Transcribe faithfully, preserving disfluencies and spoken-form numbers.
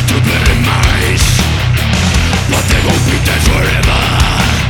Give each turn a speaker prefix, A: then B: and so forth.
A: to their demise, but they won't be dead forever.